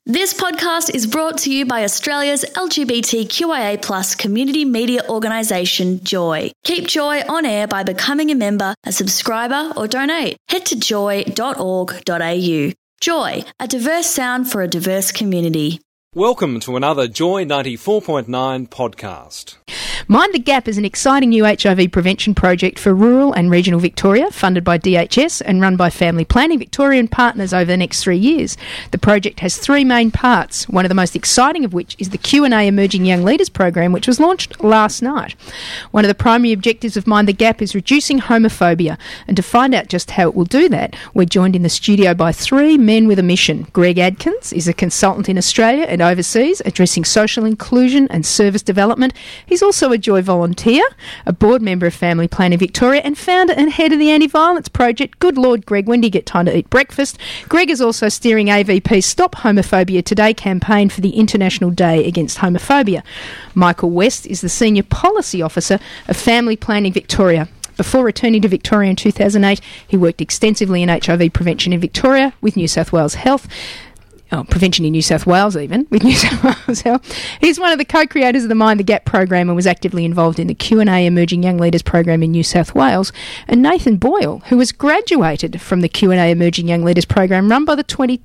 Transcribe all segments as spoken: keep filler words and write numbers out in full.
This podcast is brought to you by Australia's L G B T Q I A plus community media organisation, Joy. Keep Joy on air by becoming a member, a subscriber or donate. Head to joy dot org dot a u. Joy, a diverse sound for a diverse community. Welcome to another Joy ninety-four point nine podcast. Mind the Gap is an exciting new H I V prevention project for rural and regional Victoria, funded by D H S and run by Family Planning Victoria and partners over the next three years. The project has three main parts, one of the most exciting of which is the Q and A Emerging Young Leaders program, which was launched last night. One of the primary objectives of Mind the Gap is reducing homophobia, and to find out just how it will do that, we're joined in the studio by three men with a mission. Greg Adkins is a consultant in Australia and overseas, addressing social inclusion and service development. He's also a Joy volunteer, a board member of Family Planning Victoria, and founder and head of the Anti-Violence Project. Good Lord, Greg, when do you get time to eat breakfast? Greg is also steering A V P's Stop Homophobia Today campaign for the International Day Against Homophobia. Michael West is the Senior Policy Officer of Family Planning Victoria. Before returning to Victoria in two thousand eight, he worked extensively in H I V prevention in Victoria with New South Wales Health. Oh, prevention in New South Wales even, with New South Wales Health. He's one of the co-creators of the Mind the Gap program and was actively involved in the Q and A Emerging Young Leaders program in New South Wales. And Nathan Boyle, who was graduated from the Q and A Emerging Young Leaders program run by the twenty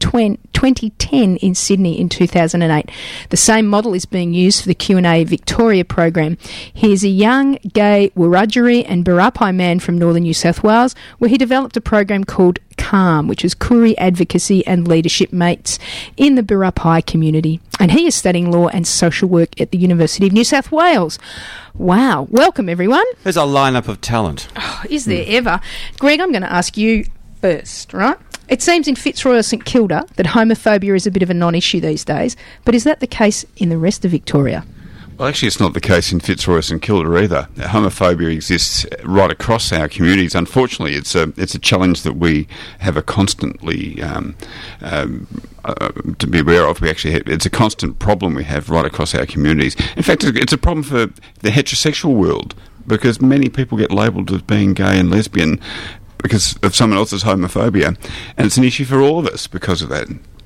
ten in Sydney in two thousand eight. The same model is being used for the Q and A Victoria program. He is a young, gay, Wiradjuri and Barapai man from northern New South Wales, where he developed a program called CALM, which is Koori Advocacy and Leadership Mates in the Barapai community. And he is studying law and social work at the University of New South Wales. Wow. Welcome, everyone. There's a lineup of talent. Oh, is there mm. ever? Greg, I'm going to ask you first, right? It seems in Fitzroy or St Kilda that homophobia is a bit of a non-issue these days, but is that the case in the rest of Victoria? Well, actually, it's not the case in Fitzroy or St Kilda either. Homophobia exists right across our communities. Unfortunately, it's a it's a challenge that we have a constantly um, um, uh, to be aware of. We actually have, it's a constant problem we have right across our communities. In fact, it's a problem for the heterosexual world because many people get labelled as being gay and lesbian because of someone else's homophobia, and it's an issue for all of us because of that.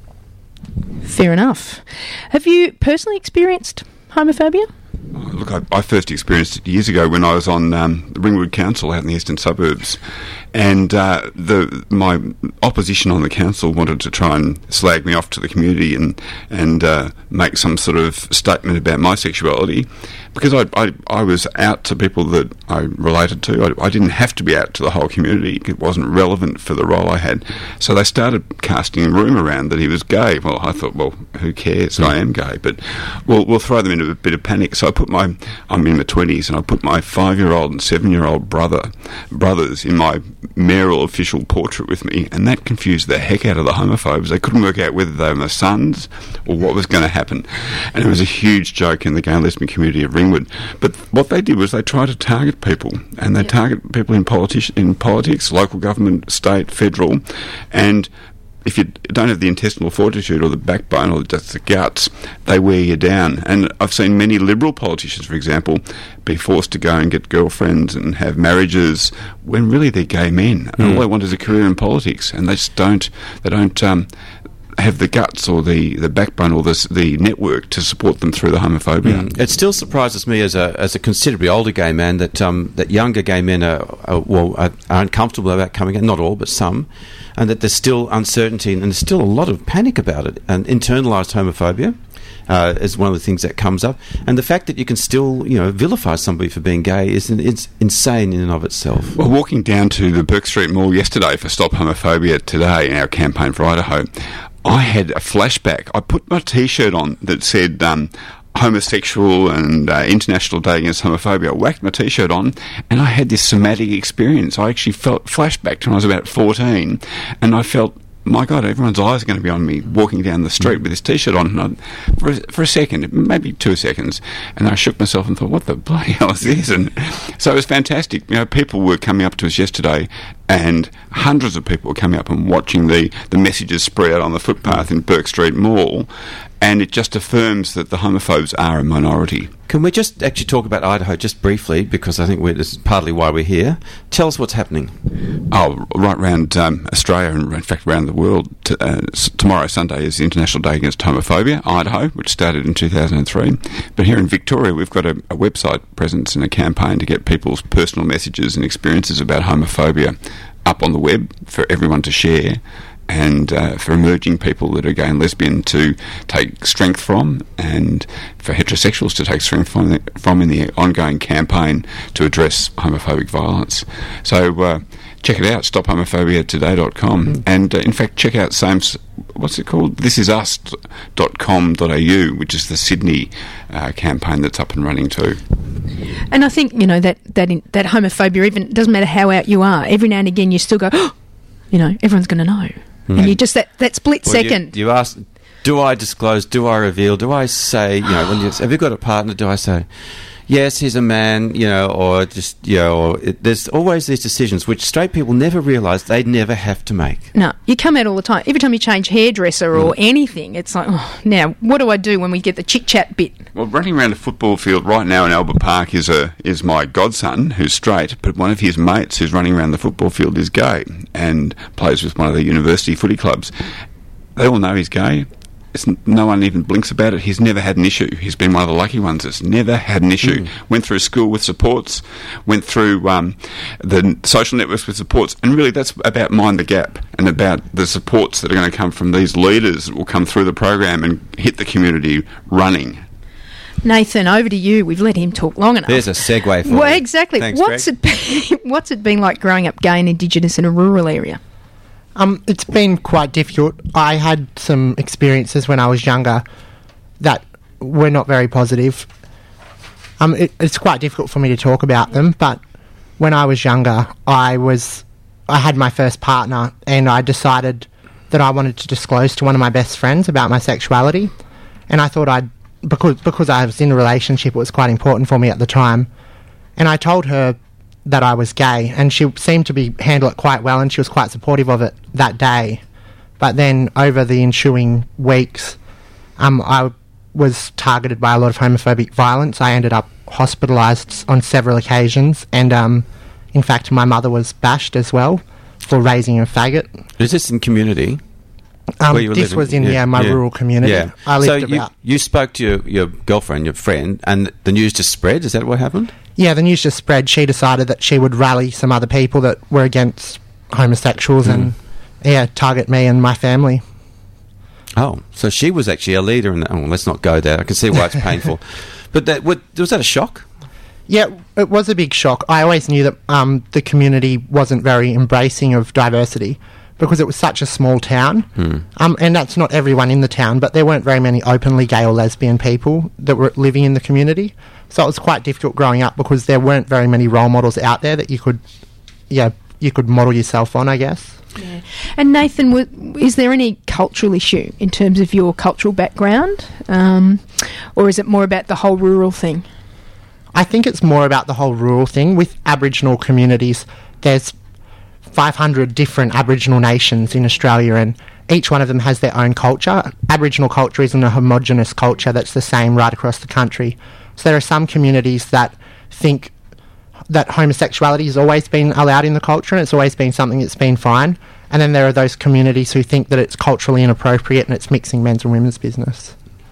Fair enough. Have you personally experienced homophobia? Look, I, I first experienced it years ago when I was on um, the Ringwood Council out in the eastern suburbs, and uh, the my opposition on the council wanted to try and slag me off to the community and and uh, make some sort of statement about my sexuality, because I, I, I was out to people that I related to. I, I didn't have to be out to the whole community. It wasn't relevant for the role I had. So they started casting a rumour around that he was gay. Well, I thought, well, who cares? I am gay. But we'll, we'll throw them into a bit of panic. So I put my, I'm in my twenties, and I put my five-year-old and seven-year-old brother, brothers in my mayoral official portrait with me, and that confused the heck out of the homophobes. They couldn't work out whether they were my sons or what was going to happen. And it was a huge joke in the gay and lesbian community of Ringwood. But what they did was they tried to target people, and they yeah. target people in, politi- in politics, local government, state, federal, and if you don't have the intestinal fortitude or the backbone or just the guts, they wear you down. And I've seen many Liberal politicians, for example, be forced to go and get girlfriends and have marriages when really they're gay men. And mm. all they want is a career in politics, and they just don't, they don't um, have the guts or the, the backbone or the, the network to support them through the homophobia. Mm. It still surprises me as a as a considerably older gay man that um, that younger gay men are, are well are, are uncomfortable about coming out. Not all, but some. And that there's still uncertainty and there's still a lot of panic about it. And internalised homophobia uh, is one of the things that comes up. And the fact that you can still, you know, vilify somebody for being gay is it's insane in and of itself. Well, walking down to the Burke Street Mall yesterday for Stop Homophobia Today in our campaign for Idaho, I had a flashback. I put my T-shirt on that said um, homosexual and uh, International Day Against Homophobia. I whacked my T-shirt on and I had this somatic experience. I actually felt flashback to when I was about fourteen, and I felt, my God, everyone's eyes are going to be on me walking down the street with this T-shirt on. And I, for, a, for a second, maybe two seconds, and I shook myself and thought, what the bloody hell is this? And so it was fantastic. You know, people were coming up to us yesterday and hundreds of people were coming up and watching the, the messages spread out on the footpath in Burke Street Mall, and it just affirms that the homophobes are a minority. Can we just actually talk about Idaho just briefly, because I think we're, this is partly why we're here. Tell us what's happening. Oh, right around um, Australia and in fact around the world. T- uh, s- tomorrow, Sunday, is the International Day Against Homophobia, Idaho, which started in two thousand three. But here in Victoria, we've got a, a website presence and a campaign to get people's personal messages and experiences about homophobia up on the web for everyone to share, and uh, for emerging people that are gay and lesbian to take strength from, and for heterosexuals to take strength from, the, from in the ongoing campaign to address homophobic violence. So uh, check it out, stop homophobia today dot com, mm. and uh, in fact check out same, what's it called, this is us dot com dot a u, which is the Sydney uh, campaign that's up and running too. And I think, you know, that, that, in, that homophobia, even, it doesn't matter how out you are, every now and again you still go, oh, you know, everyone's going to know. Mm. And you just, that, that split well, second. You, you ask, do I disclose, do I reveal, do I say, you know, when you, have you got a partner, do I say, yes, he's a man, you know, or just, you know, or it, there's always these decisions which straight people never realise they never have to make. No, you come out all the time. Every time you change hairdresser or Mm. anything, it's like, oh, now, what do I do when we get the chit-chat bit? Well, running around a football field right now in Albert Park is a is my godson, who's straight, but one of his mates who's running around the football field is gay and plays with one of the university footy clubs. They all know he's gay. It's n- no one even blinks about it. He's never had an issue. He's been one of the lucky ones that's never had an issue. Mm. Went through school with supports, went through um, the social networks with supports, and really that's about Mind the Gap and about the supports that are going to come from these leaders that will come through the program and hit the community running. Nathan, over to you. We've let him talk long enough. There's a segue for Well, you. exactly. Thanks, what's Greg. it been, what's it been like growing up gay and Indigenous in a rural area? Um, it's been quite difficult. I had some experiences when I was younger that were not very positive. Um, it, it's quite difficult for me to talk about them, but when I was younger, I was I had my first partner, and I decided that I wanted to disclose to one of my best friends about my sexuality, and I thought I'd because because I was in a relationship, it was quite important for me at the time, and I told her that I was gay, and she seemed to be handle it quite well, and she was quite supportive of it that day. But then over the ensuing weeks, um, I was targeted by a lot of homophobic violence. I ended up hospitalised on several occasions, and um, in fact my mother was bashed as well for raising a faggot. Is this in community? Um, Where you were this living? was in yeah, Yeah, my yeah. rural community. Yeah. I so lived you, about you spoke to your, your girlfriend, your friend, and the news just spread? Is that what happened? Yeah, the news just spread. She decided that she would rally some other people that were against homosexuals Mm. and, yeah, target me and my family. Oh, so she was actually a leader in that. Oh, let's not go there. I can see why it's painful. But that what, was that a shock? Yeah, it was a big shock. I always knew that um, the community wasn't very embracing of diversity because it was such a small town. Hmm. Um, and that's not everyone in the town, but there weren't very many openly gay or lesbian people that were living in the community. So it was quite difficult growing up because there weren't very many role models out there that you could, yeah, you could model yourself on, I guess. Yeah. And Nathan, w- is there any cultural issue in terms of your cultural background? Um, or is it more about the whole rural thing? I think it's more about the whole rural thing. With Aboriginal communities, there's five hundred different Aboriginal nations in Australia, and each one of them has their own culture. Aboriginal culture isn't a homogenous culture that's the same right across the country. So there are some communities that think that homosexuality has always been allowed in the culture and it's always been something that's been fine. And then there are those communities who think that it's culturally inappropriate and it's mixing men's and women's business.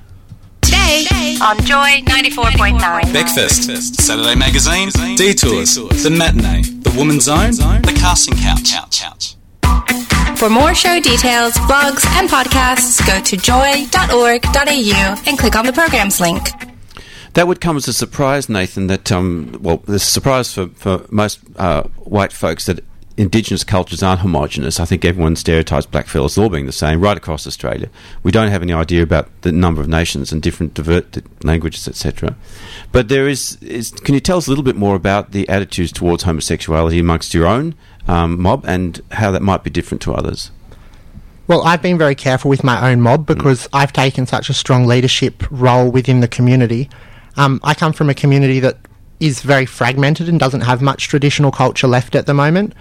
Today on Joy ninety-four point nine. Beckfest, Saturday Magazine, Detours, The Matinee, The Woman's Zone, The Casting Couch. For more show details, blogs and podcasts, go to joy dot org dot a u and click on the programs link. That would come as a surprise, Nathan, that, um, well, the surprise for, for most uh, white folks that Indigenous cultures aren't homogenous. I think everyone stereotypes blackfellas as all being the same right across Australia. We don't have any idea about the number of nations and different divert languages, et cetera. But there is, is... Can you tell us a little bit more about the attitudes towards homosexuality amongst your own um, mob and how that might be different to others? Well, I've been very careful with my own mob because mm. I've taken such a strong leadership role within the community. Um, I come from a community that is very fragmented and doesn't have much traditional culture left at the moment.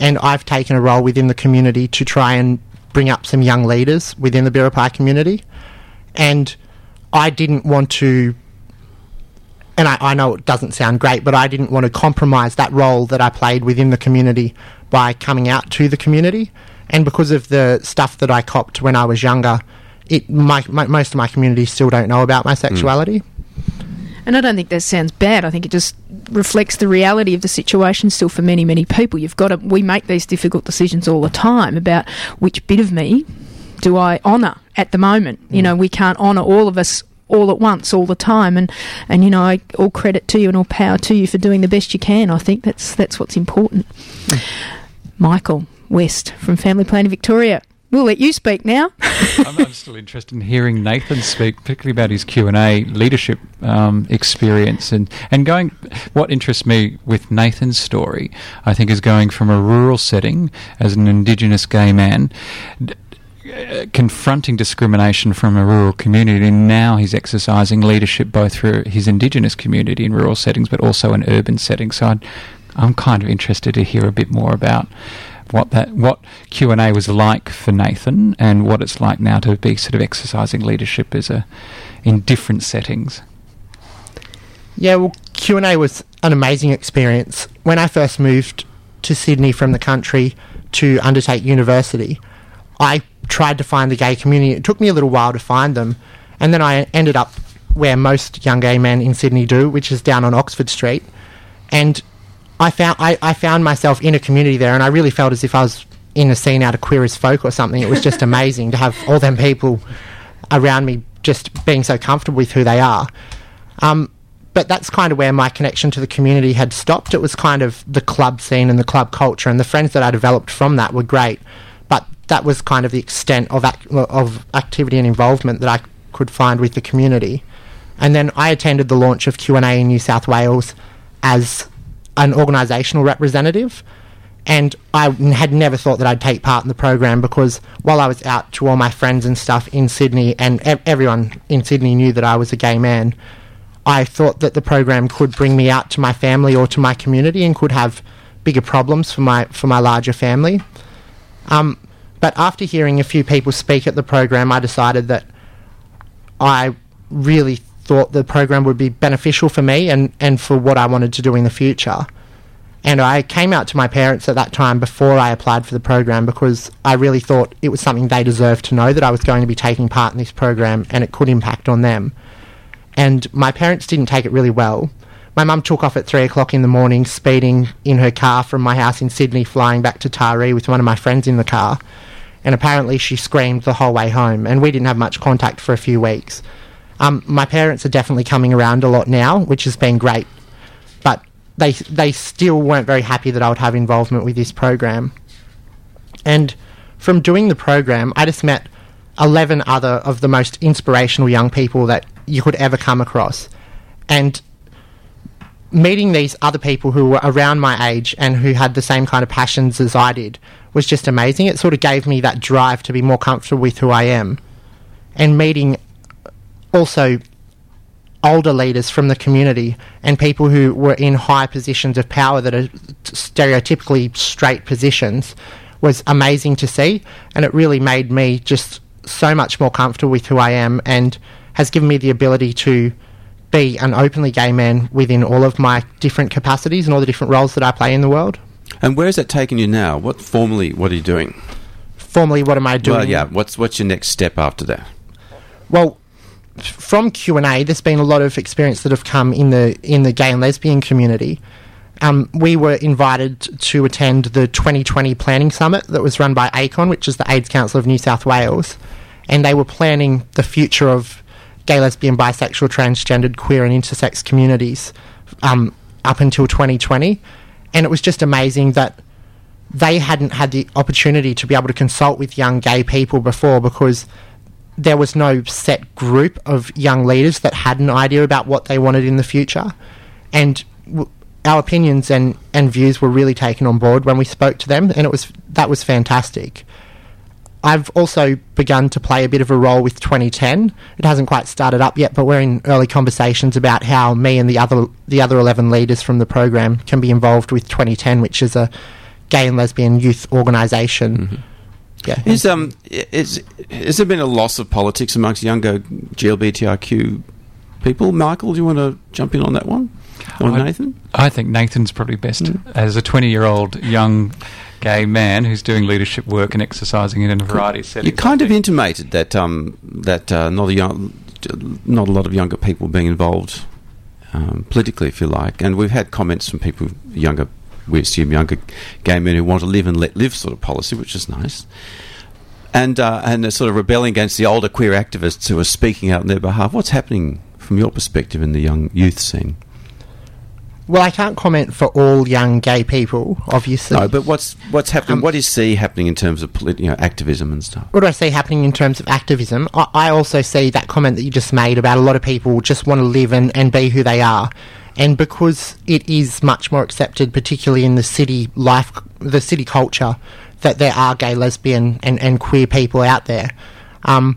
and I've taken a role within the community to try and bring up some young leaders within the Biripi community. And I didn't want to, and I, I know it doesn't sound great, but I didn't want to compromise that role that I played within the community by coming out to the community. And because of the stuff that I copped when I was younger, it my, my, most of my community still don't know about my sexuality. Mm. And I don't think that sounds bad. I think it just reflects the reality of the situation still for many, many people. You've got to, we make these difficult decisions all the time about which bit of me do I honour at the moment. Mm. You know, we can't honour all of us all at once, all the time. And, and you know, I, all credit to you and all power to you for doing the best you can. I think that's that's what's important. Mm. Michael West from Family Planning Victoria. We'll let you speak now. I'm, I'm still interested in hearing Nathan speak, particularly about his Q and A leadership um, experience. And, and going, what interests me with Nathan's story, I think, is going from a rural setting as an Indigenous gay man, d- uh, confronting discrimination from a rural community, and now he's exercising leadership both through his Indigenous community in rural settings but also in urban settings. So I'd, I'm kind of interested to hear a bit more about what that what Q and A was like for Nathan and what it's like now to be sort of exercising leadership as a in different settings. Yeah, well, Q and A was an amazing experience. When I first moved to Sydney from the country to undertake university, I tried to find the gay community. It took me a little while to find them, and then I ended up where most young gay men in Sydney do, which is down on Oxford Street, and I found I, I found myself in a community there, and I really felt as if I was in a scene out of Queer as Folk or something. It was just amazing to have all them people around me just being so comfortable with who they are. Um, but that's kind of where my connection to the community had stopped. It was kind of the club scene and the club culture, and the friends that I developed from that were great. But that was kind of the extent of ac- of activity and involvement that I could find with the community. And then I attended the launch of Q and A in New South Wales as an organisational representative, and I had never thought that I'd take part in the program, because while I was out to all my friends and stuff in Sydney, and ev- everyone in Sydney knew that I was a gay man, I thought that the program could bring me out to my family or to my community and could have bigger problems for my for my larger family. Um, but after hearing a few people speak at the program, I decided that I really thought the program would be beneficial for me and, and for what I wanted to do in the future. And I came out to my parents at that time before I applied for the program, because I really thought it was something they deserved to know, that I was going to be taking part in this program and it could impact on them. And my parents didn't take it really well. My mum took off at three o'clock in the morning, speeding in her car from my house in Sydney, flying back to Taree with one of my friends in the car. And apparently she screamed the whole way home, and we didn't have much contact for a few weeks. Um, my parents are definitely coming around a lot now, which has been great, but they they still weren't very happy that I would have involvement with this program. And from doing the program, I just met eleven other of the most inspirational young people that you could ever come across. And meeting these other people who were around my age and who had the same kind of passions as I did was just amazing. It sort of gave me that drive to be more comfortable with who I am. And meeting also older leaders from the community and people who were in high positions of power that are stereotypically straight positions was amazing to see, and it really made me just so much more comfortable with who I am, and has given me the ability to be an openly gay man within all of my different capacities and all the different roles that I play in the world. And where is that taking you now? What formally, what are you doing? Formally, what am I doing? Well, yeah, what's what's your next step after that? Well, from Q and A, there's been a lot of experience that have come in the in the gay and lesbian community. Um, we were invited to attend the twenty twenty Planning Summit that was run by A C O N, which is the AIDS Council of New South Wales, and they were planning the future of gay, lesbian, bisexual, transgendered, queer and intersex communities um, up until twenty twenty. And it was just amazing that they hadn't had the opportunity to be able to consult with young gay people before, because there was no set group of young leaders that had an idea about what they wanted in the future. And w- our opinions and, and views were really taken on board when we spoke to them, and it was that was fantastic. I've also begun to play a bit of a role with twenty ten. It hasn't quite started up yet, but we're in early conversations about how me and the other the other eleven leaders from the program can be involved with twenty ten, which is a gay and lesbian youth organisation. Mm-hmm. Yeah. Is um is has there been a loss of politics amongst younger G L B T I Q people? Michael, do you want to jump in on that one? Or I, Nathan? I think Nathan's probably best Mm. as a twenty-year-old young gay man who's doing leadership work and exercising it in a variety of settings. You kind of intimated that um that uh, not a young, not a lot of younger people being involved um, politically, if you like, and we've had comments from people younger. We assume younger gay men who want to live and let live sort of policy, which is nice. And uh, and they're sort of rebelling against the older queer activists who are speaking out on their behalf. What's happening from your perspective in the young youth scene? Well, I can't comment for all young gay people, obviously. No, but what's what's happening? Um, what do you see happening in terms of polit- you know, activism and stuff? What do I see happening in terms of activism? I, I also see that comment that you just made about a lot of people just want to live and, and be who they are. And because it is much more accepted, particularly in the city life, the city culture, that there are gay, lesbian and, and queer people out there, um,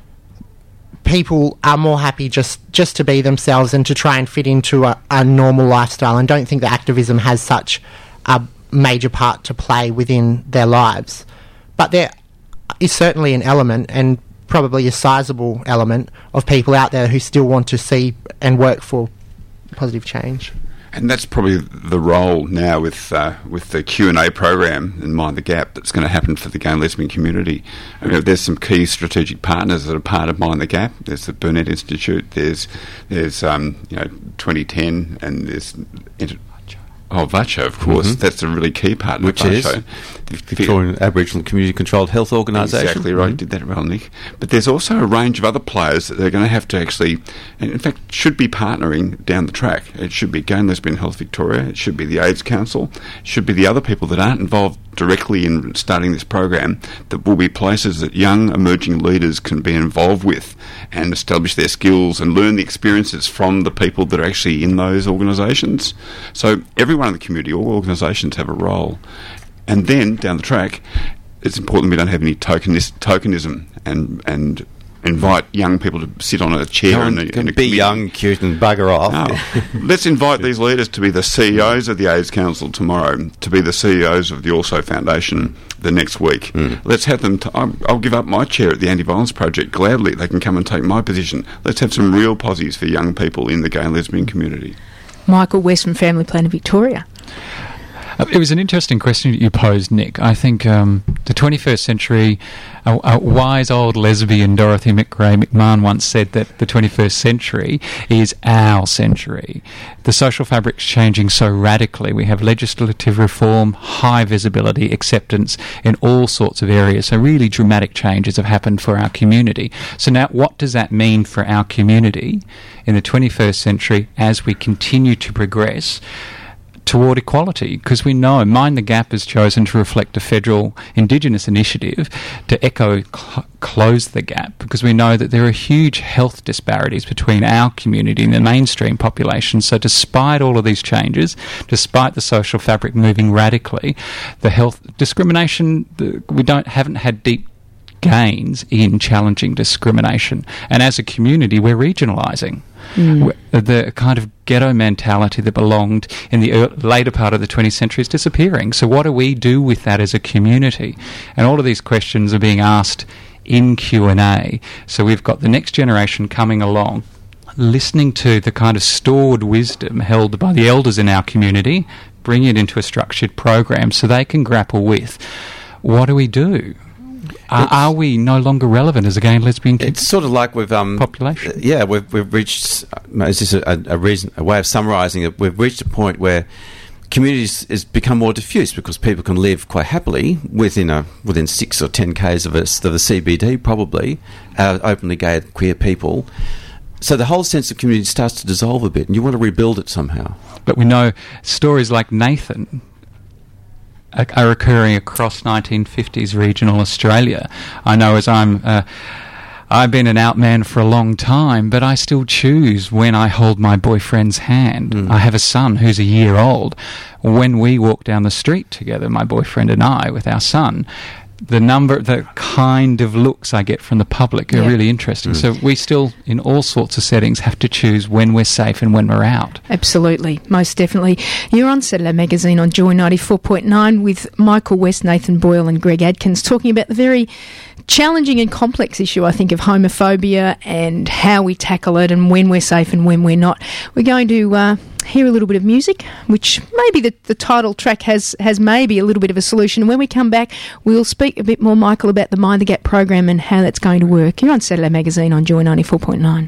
people are more happy just, just to be themselves and to try and fit into a, a normal lifestyle, and don't think that activism has such a major part to play within their lives. But there is certainly an element, and probably a sizable element, of people out there who still want to see and work for positive change. And that's probably the role now with uh, with the Q and A program in Mind the Gap that's going to happen for the gay and lesbian community. I mean, there's some key strategic partners that are part of Mind the Gap. There's the Burnett Institute. There's there's um, you know twenty ten, and there's inter- oh VACHO, of course. Mm-hmm. That's a really key partner. Which VACHO. is Victorian Aboriginal Community Controlled Health Organisation. Exactly right. You did that well, Nick. But there's also a range of other players that they're going to have to actually, and in fact, should be partnering down the track. It should be Gay and Lesbian Health Victoria. It should be the AIDS Council. It should be the other people that aren't involved directly in starting this program, that will be places that young emerging leaders can be involved with and establish their skills and learn the experiences from the people that are actually in those organisations. So everyone in the community, all organisations have a role. And then, down the track, it's important we don't have any tokenis- tokenism and and invite young people to sit on a chair Can't, and, can and be young, cute and bugger off. No. Let's invite these leaders to be the C E Os of the AIDS Council tomorrow, to be the C E Os of the Also Foundation the next week. Mm. Let's have them... T- I'll, I'll give up my chair at the Anti-Violence Project gladly. They can come and take my position. Let's have some real posies for young people in the gay and lesbian community. Michael West from Family Planning Victoria. Uh, It was an interesting question that you posed, Nick. I think um, the twenty-first century, a, a wise old lesbian Dorothy McRae McMahon once said that the twenty-first century is our century. The social fabric's changing so radically. We have legislative reform, high visibility, acceptance in all sorts of areas. So really dramatic changes have happened for our community. So now what does that mean for our community in the twenty-first century as we continue to progress toward equality? Because we know Mind the Gap has chosen to reflect a federal Indigenous initiative to echo cl- close the gap, because we know that there are huge health disparities between our community and the mainstream population. So despite all of these changes, despite the social fabric moving radically, the health discrimination, the, we don't haven't had deep gains in challenging discrimination. And as a community, we're regionalising. Mm. The kind of ghetto mentality that belonged in the early, later part of the twentieth century is disappearing. So what do we do with that as a community? And all of these questions are being asked in Q and A. So we've got the next generation coming along, listening to the kind of stored wisdom held by the elders in our community, bringing it into a structured program so they can grapple with, what do we do? Are, are we no longer relevant as a gay and lesbian community? It's sort of like we've um, population. Uh, yeah, we've we've reached. Uh, is this a, a reason, a way of summarising it? We've reached a point where communities has become more diffuse because people can live quite happily within a within six or ten k's of us of the C B D, probably uh, openly gay queer people. So the whole sense of community starts to dissolve a bit, and you want to rebuild it somehow. But we know stories like Nathan are occurring across nineteen fifties regional Australia. I know as I'm... Uh, I've been an out man for a long time, but I still choose when I hold my boyfriend's hand. Mm. I have a son who's a year old. When we walk down the street together, my boyfriend and I, with our son, the number, the kind of looks I get from the public are Yeah. really interesting. Mm. So we still, in all sorts of settings, have to choose when we're safe and when we're out. Absolutely, most definitely. You're on Saturday Magazine on Joy ninety-four point nine with Michael West, Nathan Boyle and Greg Adkins talking about the very challenging and complex issue, I think, of homophobia and how we tackle it and when we're safe and when we're not. We're going to uh, hear a little bit of music, which maybe the, the title track has, has maybe a little bit of a solution. And when we come back, we'll speak a bit more, Michael, about the Mind the Gap program and how that's going to work. You're on Saturday Magazine on Joy ninety-four point nine.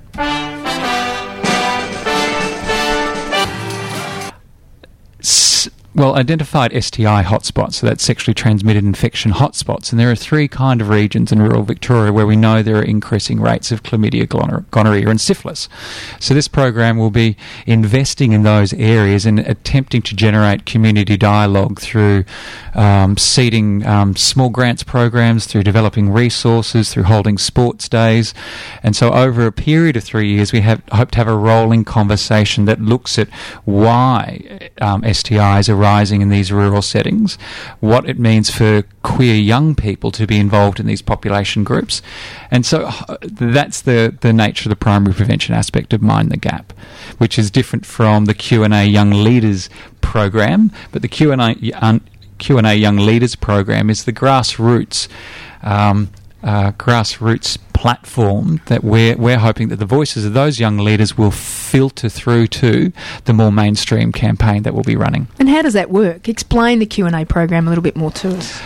S- Well, identified S T I hotspots, so that's sexually transmitted infection hotspots, and there are three kind of regions in rural Victoria where we know there are increasing rates of chlamydia, gonor- gonorrhea and syphilis. So this program will be investing in those areas and attempting to generate community dialogue through um, seeding um, small grants programs, through developing resources, through holding sports days. And so over a period of three years, we have hope to have a rolling conversation that looks at why um, S T Is are rising in these rural settings, what it means for queer young people to be involved in these population groups. And so uh, that's the, the nature of the primary prevention aspect of Mind the Gap, which is different from the Q and A Young Leaders program. But the Q and A, un, Q and A Young Leaders program is the grassroots um, uh, grassroots platform that we're, we're hoping that the voices of those young leaders will filter through to the more mainstream campaign that we'll be running. And how does that work? Explain the Q and A program a little bit more to us.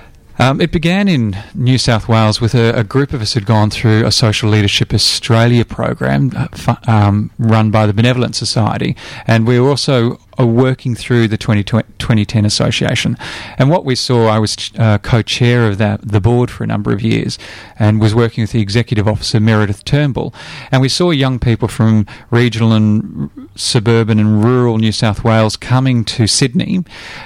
Um, it began in New South Wales with a, a group of us who'd gone through a Social Leadership Australia program uh, fu- um, run by the Benevolent Society, and we were also uh, working through the twenty ten Association. And what we saw, I was uh, co-chair of that, the board for a number of years, and was working with the executive officer Meredith Turnbull, and we saw young people from regional and r- suburban and rural New South Wales coming to Sydney.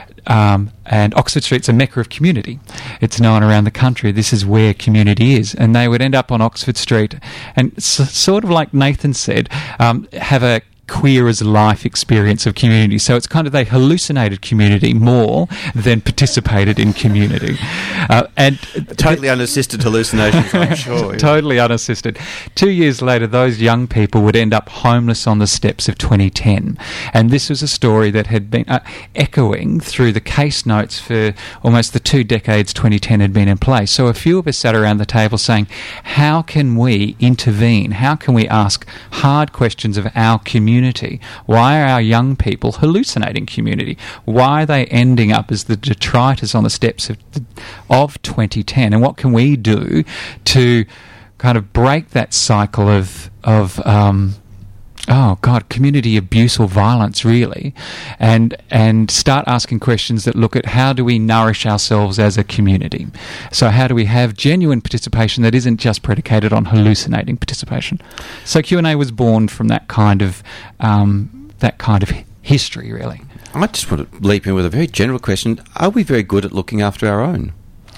Um, and Oxford Street's a mecca of community. It's known around the country. This is where community is. And they would end up on Oxford Street and s- sort of like Nathan said, um, have a queer as life experience of community. So it's kind of they hallucinated community more than participated in community. Uh, and Totally unassisted hallucinations, I'm sure. Totally unassisted. Two years later, those young people would end up homeless on the steps of twenty ten. And this was a story that had been uh, echoing through the case notes for almost the two decades twenty ten had been in place. So a few of us sat around the table saying, how can we intervene? How can we ask hard questions of our community? Why are our young people hallucinating community? Why are they ending up as the detritus on the steps of, of twenty ten? And what can we do to kind of break that cycle of of um, oh God, community abuse or violence, really, and and start asking questions that look at how do we nourish ourselves as a community? So how do we have genuine participation that isn't just predicated on hallucinating participation? So Q and A was born from that kind of um, that kind of history, really. I just want to leap in with a very general question. Are we very good at looking after our own?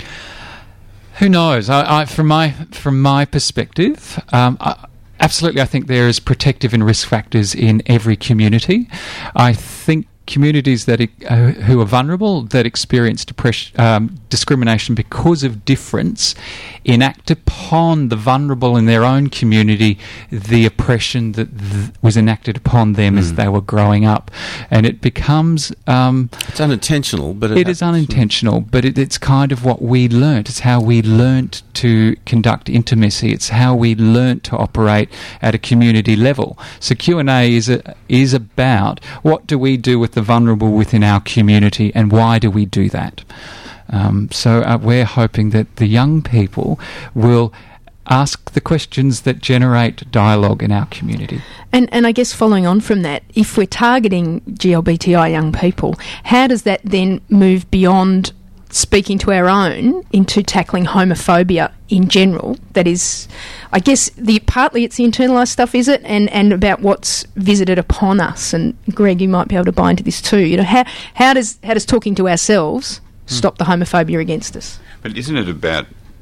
Who knows? I, I, from my from my perspective, um, I, absolutely, I think there is protective and risk factors in every community. I think communities that uh, who are vulnerable, that experience depression, um, discrimination because of difference, enact upon the vulnerable in their own community the oppression that th- was enacted upon them mm. as they were growing up, and it becomes um, it's unintentional, but it, it is unintentional. But it, it's kind of what we learnt. It's how we learnt to conduct intimacy. It's how we learnt to operate at a community level. So Q and A is a, is about what do we do with the vulnerable within our community, and why do we do that? Um, so uh, we're hoping that the young people will ask the questions that generate dialogue in our community. And and I guess following on from that, if we're targeting G L B T I young people, how does that then move beyond speaking to our own into tackling homophobia in general? That is, I guess, the partly it's the internalised stuff, is it, and and about what's visited upon us. And Greg, you might be able to buy into this too. You know, how how does how does talking to ourselves stop the homophobia against us? But isn't it about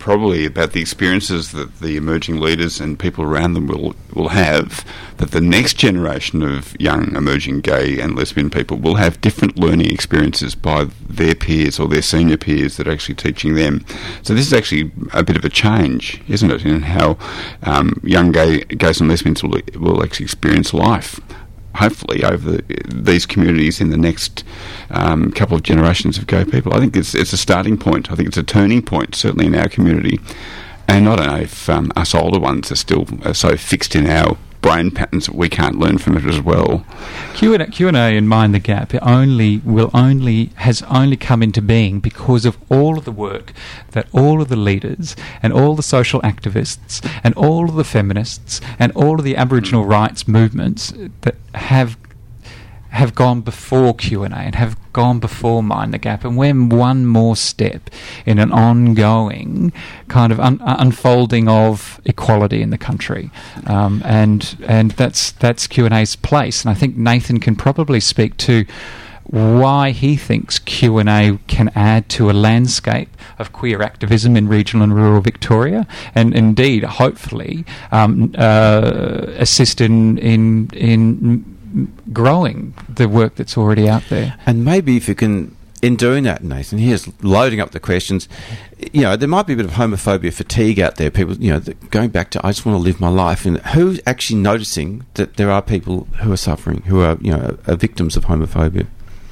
probably about the experiences that the emerging leaders and people around them will will have, that the next generation of young emerging gay and lesbian people will have different learning experiences by their peers or their senior peers that are actually teaching them. So this is actually a bit of a change, isn't it, in how um, young gay gays and lesbians will, will actually experience life, hopefully over the, these communities in the next um, couple of generations of gay people. I think it's it's a starting point. I think it's a turning point, certainly in our community. And I don't know if um, us older ones are still uh, so fixed in our brain patterns that we can't learn from it as well. Q and A, Q and A and Mind the Gap it only will only has only come into being because of all of the work that all of the leaders and all the social activists and all of the feminists and all of the Aboriginal rights movements that have have gone before Q and A and have gone before Mind the Gap, and we're one more step in an ongoing kind of un- unfolding of equality in the country, um, and and that's that's Q and A's place. And I think Nathan can probably speak to why he thinks Q and A can add to a landscape of queer activism in regional and rural Victoria, and indeed, hopefully, um, uh, assist in in in growing the work that's already out there. And maybe if you can, in doing that, Nathan, here's loading up the questions, you know, there might be a bit of homophobia fatigue out there, people, you know, going back to, I just want to live my life, and who's actually noticing that there are people who are suffering, who are, you know, are victims of homophobia?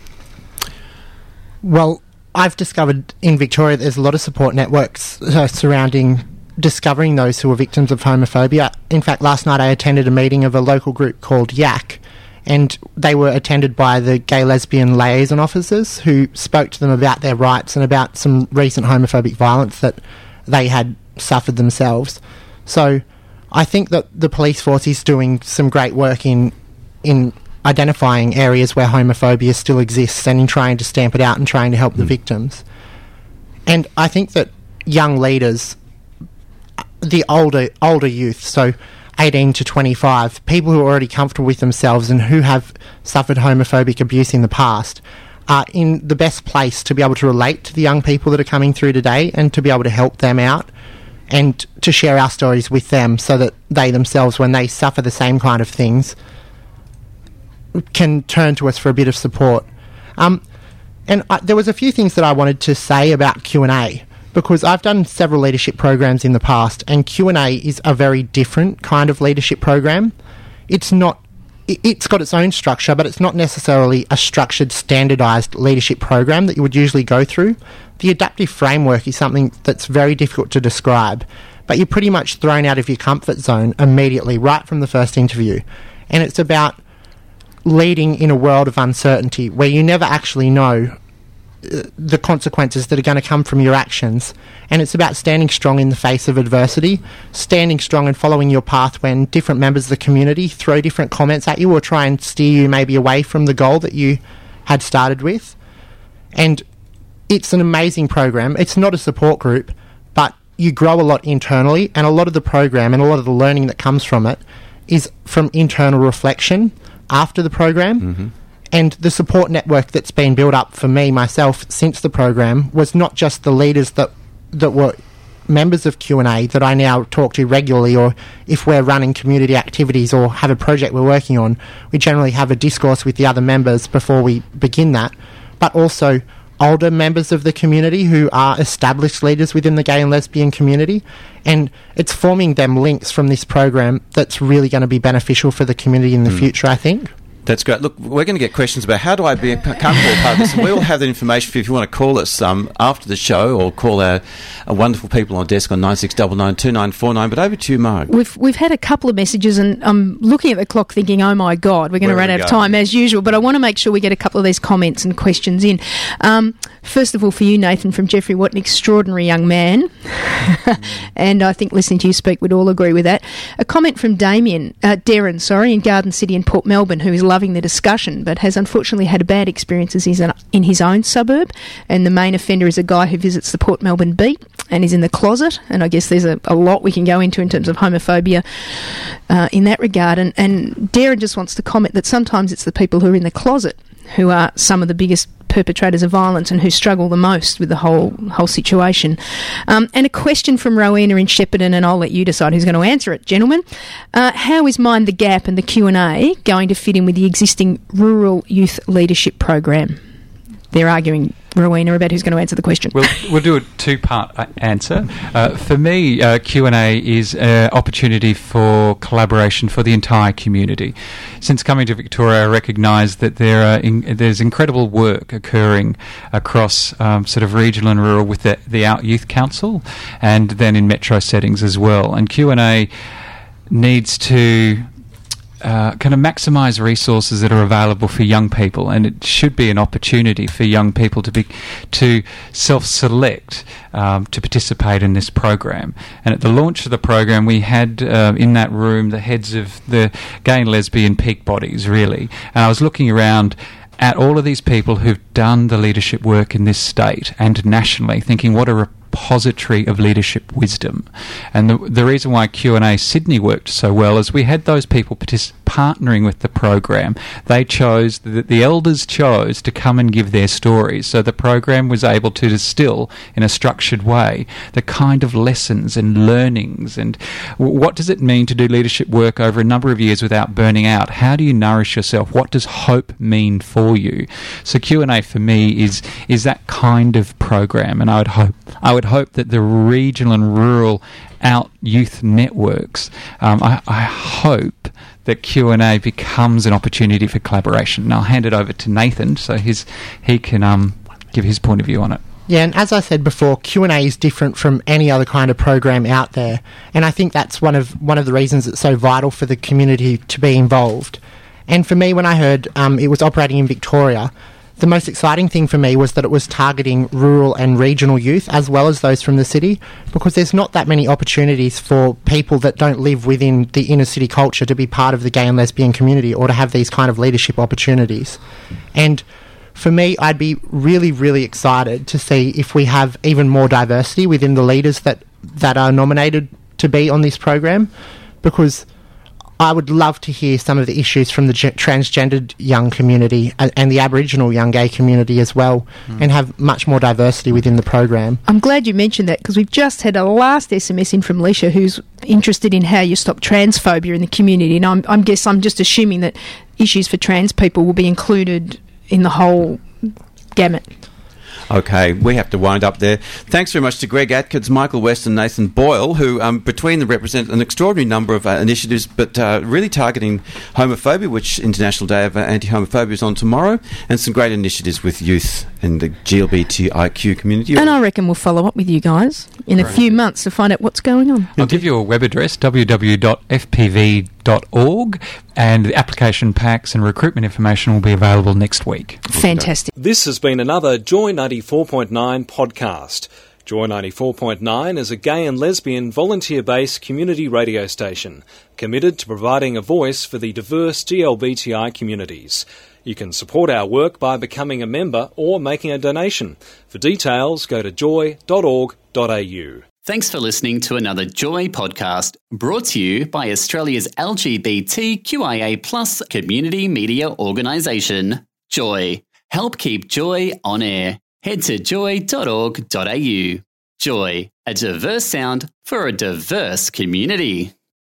Well, I've discovered in Victoria there's a lot of support networks uh, surrounding discovering those who are victims of homophobia. In fact, last night I attended a meeting of a local group called Y A C, and they were attended by the gay lesbian liaison officers who spoke to them about their rights and about some recent homophobic violence that they had suffered themselves. So I think that the police force is doing some great work in in identifying areas where homophobia still exists and in trying to stamp it out and trying to help mm. the victims. And I think that young leaders, the older older youth, so eighteen to twenty-five, people who are already comfortable with themselves and who have suffered homophobic abuse in the past, are in the best place to be able to relate to the young people that are coming through today and to be able to help them out and to share our stories with them so that they themselves, when they suffer the same kind of things, can turn to us for a bit of support. Um, and I, there was a few things that I wanted to say about Q and A, because I've done several leadership programs in the past, and Q and A is a very different kind of leadership program. It's not, it, it's got its own structure, but it's not necessarily a structured, standardised leadership program that you would usually go through. The adaptive framework is something that's very difficult to describe, but you're pretty much thrown out of your comfort zone immediately, right from the first interview. And it's about leading in a world of uncertainty where you never actually know the consequences that are going to come from your actions, and it's about standing strong in the face of adversity, standing strong and following your path when different members of the community throw different comments at you or try and steer you maybe away from the goal that you had started with. And it's an amazing program. It's not a support group, but you grow a lot internally, and a lot of the program and a lot of the learning that comes from it is from internal reflection after the program. Mm-hmm. And the support network that's been built up for me, myself, since the program was not just the leaders that that were members of Q and A that I now talk to regularly, or if we're running community activities or have a project we're working on, we generally have a discourse with the other members before we begin that, but also older members of the community who are established leaders within the gay and lesbian community. And it's forming them links from this program that's really going to be beneficial for the community in the mm. future, I think. That's great. Look, we're going to get questions about how do I become a part of this. And we will have that information for you if you want to call us um, after the show, or call our, our wonderful people on desk on nine six nine nine two nine four nine. But over to you, Mark. We've we've had a couple of messages, and I'm looking at the clock thinking, oh my God, we're going to run out of time as usual. But I want to make sure we get a couple of these comments and questions in. Um, first of all, for you, Nathan, from Jeffrey, what an extraordinary young man. And I think listening to you speak, we'd all agree with that. A comment from Damien, uh, Darren, sorry, in Garden City in Port Melbourne, who is loving the discussion, but has unfortunately had bad experiences in his own suburb. And the main offender is a guy who visits the Port Melbourne Beat and is in the closet. And I guess there's a, a lot we can go into in terms of homophobia uh, in that regard. And, and Darren just wants to comment that sometimes it's the people who are in the closet who are some of the biggest perpetrators of violence and who struggle the most with the whole whole situation. Um, and a question from Rowena in Shepparton, and I'll let you decide who's going to answer it, gentlemen. Uh, how is Mind the Gap and the Q and A going to fit in with the existing Rural Youth Leadership Program? They're arguing, Rowena, about who's going to answer the question. We'll, we'll do a two-part uh, answer. Uh, for me, uh, Q and A is an opportunity for collaboration for the entire community. Since coming to Victoria, I recognise that there are in, there's incredible work occurring across um, sort of regional and rural with the, the Out Youth Council and then in metro settings as well. And Q and A needs to Uh, kind of maximise resources that are available for young people, and it should be an opportunity for young people to be to self-select um, to participate in this program. And at the launch of the program, we had uh, in that room the heads of the gay and lesbian peak bodies, really. And I was looking around at all of these people who've done the leadership work in this state and nationally, thinking what a repository of leadership wisdom. And the, the reason why Q and A Sydney worked so well is we had those people partic- partnering with the program. They chose, the, the elders chose to come and give their stories. So the program was able to distill in a structured way the kind of lessons and learnings and w- what does it mean to do leadership work over a number of years without burning out? How do you nourish yourself? What does hope mean for you? So Q and A for me is is that kind of program, and I would hope I would hope that the regional and rural Out Youth networks, um, I, I hope that Q and A becomes an opportunity for collaboration. And I'll hand it over to Nathan so his he can um, give his point of view on it. Yeah, and as I said before, Q and A is different from any other kind of program out there, and I think that's one of one of the reasons it's so vital for the community to be involved. And for me, when I heard um, it was operating in Victoria, the most exciting thing for me was that it was targeting rural and regional youth as well as those from the city, because there's not that many opportunities for people that don't live within the inner city culture to be part of the gay and lesbian community or to have these kind of leadership opportunities. And for me, I'd be really, really excited to see if we have even more diversity within the leaders that, that are nominated to be on this program, because I would love to hear some of the issues from the ge- transgendered young community and, and the Aboriginal young gay community as well, mm. and have much more diversity within the program. I'm glad you mentioned that, because we've just had a last S M S in from Leisha, who's interested in how you stop transphobia in the community, and I'm, I'm guess I'm just assuming that issues for trans people will be included in the whole gamut. Okay, we have to wind up there. Thanks very much to Greg Atkins, Michael West and Nathan Boyle, who um, between them represent an extraordinary number of uh, initiatives, but uh, really targeting homophobia, which International Day of uh, Anti-Homophobia is on tomorrow, and some great initiatives with youth and the G L B T I Q community. And I reckon we'll follow up with you guys in a right. few months to find out what's going on. I'll give you a web address, w w w dot f p v dot org, and the application packs and recruitment information will be available next week. Fantastic. This has been another Joy ninety-four point nine podcast. Joy ninety-four point nine is a gay and lesbian volunteer-based community radio station committed to providing a voice for the diverse G L B T I communities. You can support our work by becoming a member or making a donation. For details, go to joy dot org dot a u. Thanks for listening to another Joy podcast, brought to you by Australia's L G B T Q I A plus community media organisation, Joy. Help keep Joy on air. Head to joy dot org dot a u. Joy, a diverse sound for a diverse community.